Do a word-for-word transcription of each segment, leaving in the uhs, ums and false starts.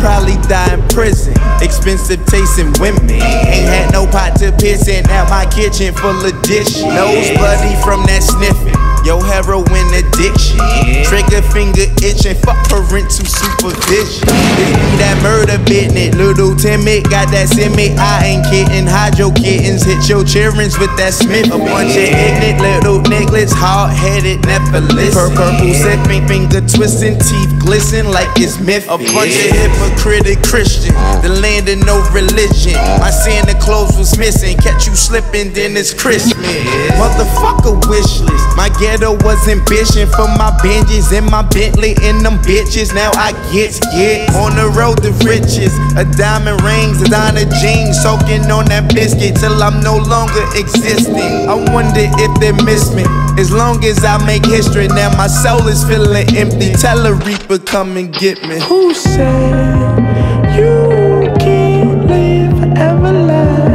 probably die in prison. Expensive taste in women. Ain't had no pot to piss in. Now my kitchen full of dishes. Nose bloody from that sniffing. Yo, heroin addiction. Trigger finger itching. Fuck parental supervision. This be that murder business. Little timid, got that simic. I ain't kidding. Hide your kittens. Hit your childrens with that Smith. A bunch of ignorant little niggas. Hard headed, never listen. Pur purple sipping, finger twisting, teeth glisten like it's myth. A bunch of hypocritic Christians. The land of no religion. My Santa Claus was missing. Catch you slipping, then it's Christmas. Motherfucker wish list. My ghetto was ambition for my Benjis and my Bentley and them bitches. Now I get get on the road to riches. A diamond rings, a diamond jeans, soaking on that biscuit till I'm no longer existing. I wonder if they miss me. As long as I make history, now my soul is feeling empty. Tell a reaper come and get me. Who said you can't live forever? Life?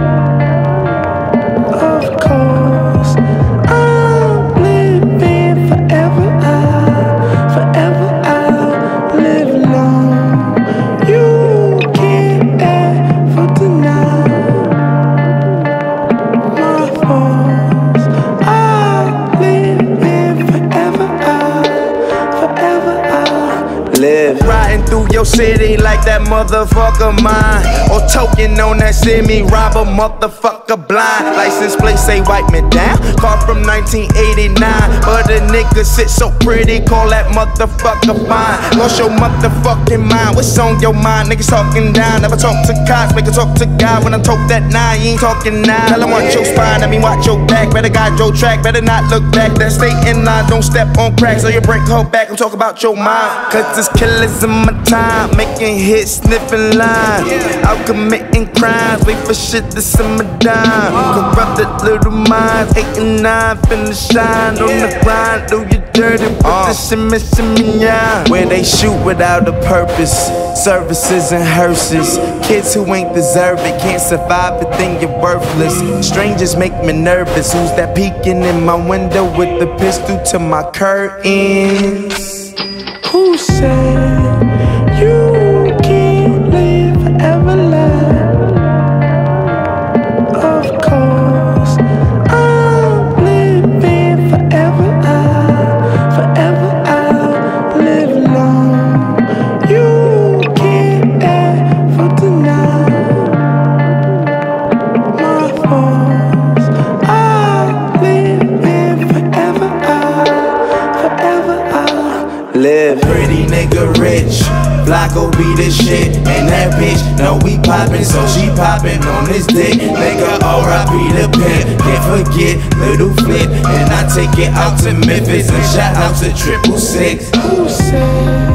Of course, I'm living forever. I, forever I'll live long. You can't ever deny my faults. I'm living forever. I, forever I'll live. Riding through your city like that motherfucker mine. Or token on that semi, rob a motherfucker blind. License plate say wipe me down. Car from nineteen eighty-nine. But a nigga sit so pretty, call that motherfucker fine. Lost your motherfucking mind. What's on your mind? Niggas talking down. Never talk to cops, make a talk to God. When I talk that nine, you ain't talking now. Tell him watch your spine, I mean watch your back. Better guide your track, better not look back. That stay in line, don't step on cracks. So you break hold back and talk about your mind. Cause this killers in my time, making hits, sniffing lines. Out committing crimes, wait for shit to simmer down. Corrupted little minds, eight and nine, finna shine on the grind. Do you dirty with uh. the shimmy, shimmy, yeah. Where they shoot without a purpose, services and hearses. Kids who ain't deserve it, can't survive it, then you're worthless. Strangers make me nervous, who's that peeking in my window with the pistol to my curtains? Who said you can't live forever? Life? Of course, I'm living forever. I, forever I'll live long. You can't ever deny my faults. I'm living forever. I, forever I'll live. Pretty nigga rich, Flocko be the shit. And that bitch know we poppin', so she poppin' on this dick. Nigga R I P the pimp, can't forget Little Flip. And I take it out to Memphis and shout out to Triple Six. Who said